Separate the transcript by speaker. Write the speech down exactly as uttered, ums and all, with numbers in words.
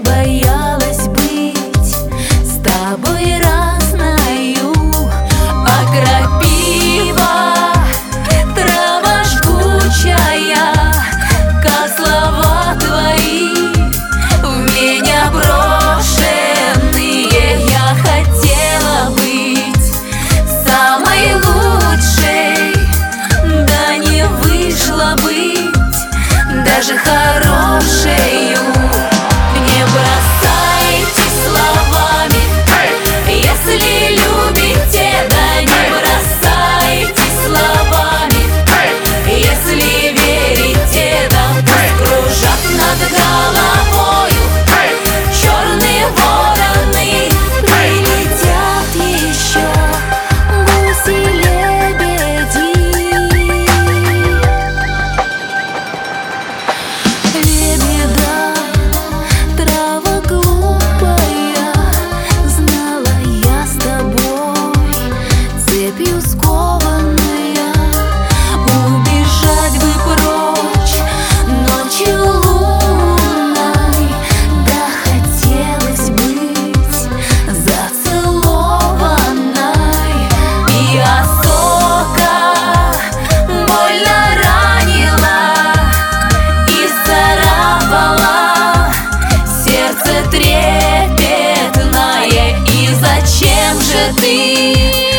Speaker 1: боялась быть с тобой разною. А крапива, трава жгучая, как слова твои в меня брошенные. Я хотела быть самой лучшей, да не вышло быть даже хорошею. Не бросайте словами, если любите, да не бросайте словами, если верите, да пусть кружат над головою черные вороны. Прилетят еще гуси-лебеди. Лебеда, трава глупая, знала я с тобой, цепью скованная. Убежать бы прочь ночью лунной, да хотелось быть зацелованной. И осока больно ранила и царапала сердце трепетное. И зачем же ты